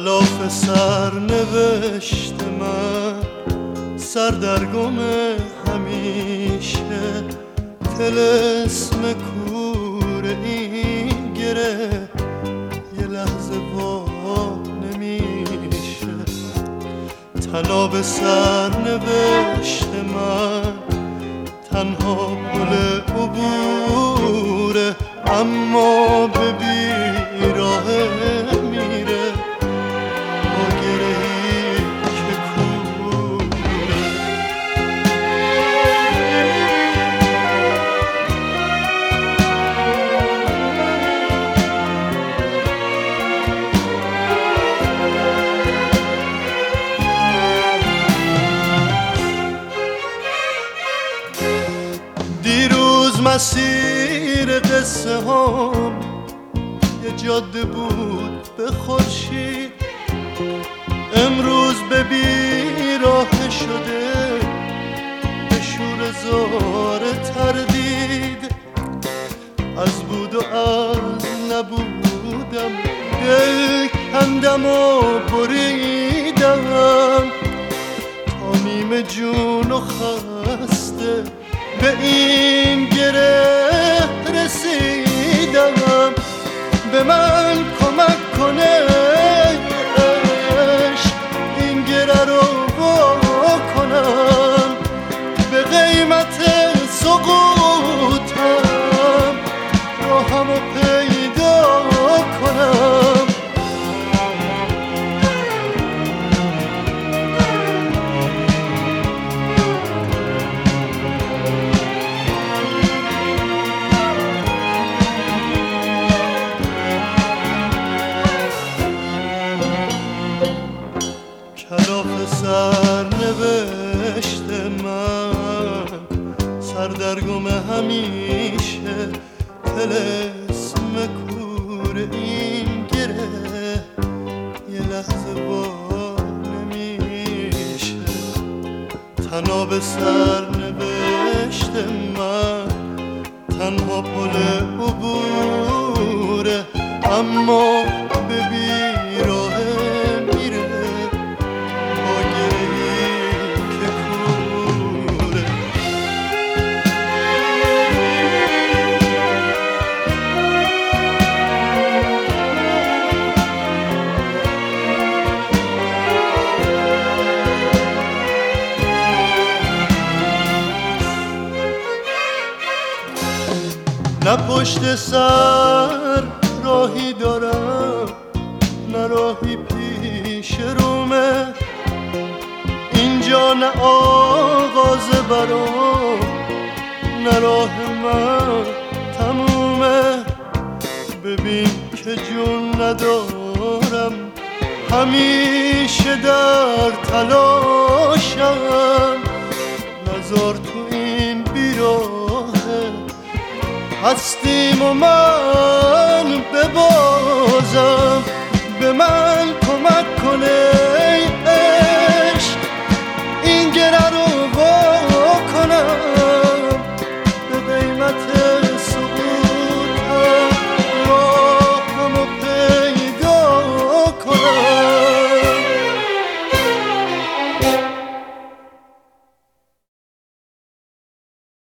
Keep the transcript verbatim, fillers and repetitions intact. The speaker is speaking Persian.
کلاف سرنوشت من سردرگم همیشه، طلسم کور این گره یه لحظه وا نمیشه. تناب سرنوشت من تنها پل عبوره، اما به بیراه میره با گرهی که کوره. دیروز مسیر قصه هم یه جاده بود به خورشید، امروز به بیراه شده به شور زار تردید. از بود و از نبودم دل کندم و بریدم، تا نیمه جون و خسته به این گره رسیدم. به من کمک کنه عشق این گره رو وا کنم، به قیمت سقوطم راهمو پیدا کنم. کلاف سرنوشت من سردرگم همیشه، طلسم کور این گره یه لحظه وا نمیشه. تناب سرنوشت من تنها پل عبوره، اما به بیراه میره با گرهی که کوره. نه پشت سر راهی دارم نه راهی پیش رومه، اینجا نه آغاز برام نه راه من تمومه. ببین که جون ندارم همیشه در تلاشم، نذار تو این بیراهه هستیم و من ببازم. به من